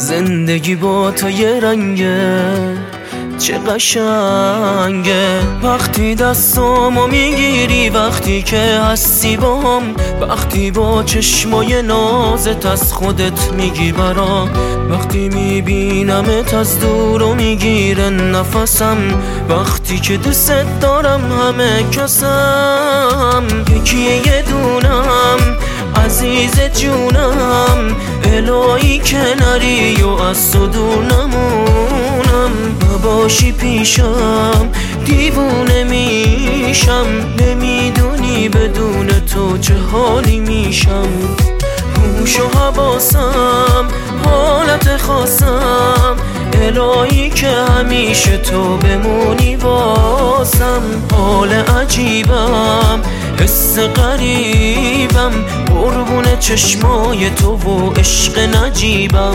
زندگی با تو یه رنگه، چه قشنگه وقتی دستامو میگیری، وقتی که هستی باهم، وقتی با چشمای نازت از خودت میگی برام، وقتی میبینمت از دور و میگیره نفسم، وقتی که دوست دارم همه کسم. یکی یه دونم عزیز جونم، الهی کناری و از تو دور نمونم، باشی پیشم دیوونه میشم، نمیدونی بدون تو چه حالی میشم. هوش و حواسم حالت خاصم، الهی که همیشه تو بمونی واسم. حال عجیبم حس غریبم، قربون چشمای تو و عشق نجیبم.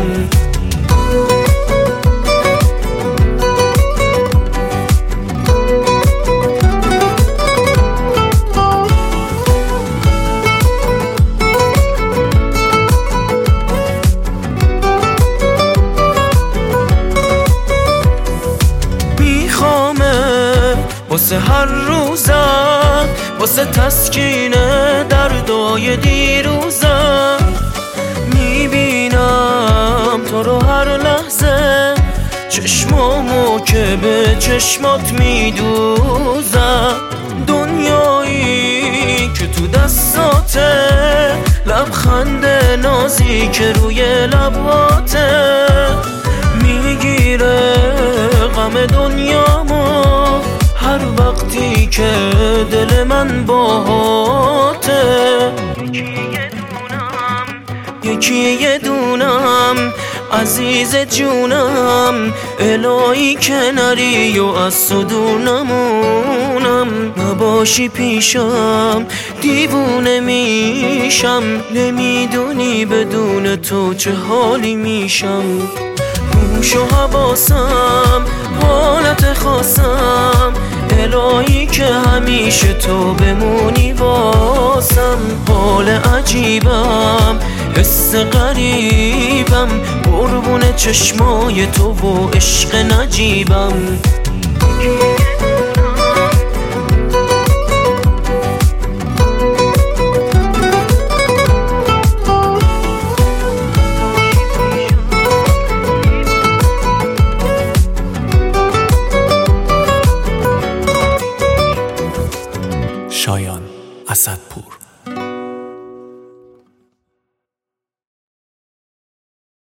واسه هر روزم، واسه تسکین دردای دیروزم، میبینم تو رو هر لحظه، چشمامو که به چشمات میدوزم. دنیایی که تو دستاته، لبخند نازی که روی لباته، میگیره غم دنیامو هر وقتی که دل من باهاته. یکی یه دونم عزیز جونم، الهی کناری و از تو دور نمونم، نباشی پیشم دیوونه میشم، نمیدونی بدون تو چه حالی میشم. هوش و حواسم حالت خاصم، الهی که همیشه تو بمونی واسم. حال عجیبم حس غریبم، قربون چشمای تو و عشق نجیبم. شایان اسدپور.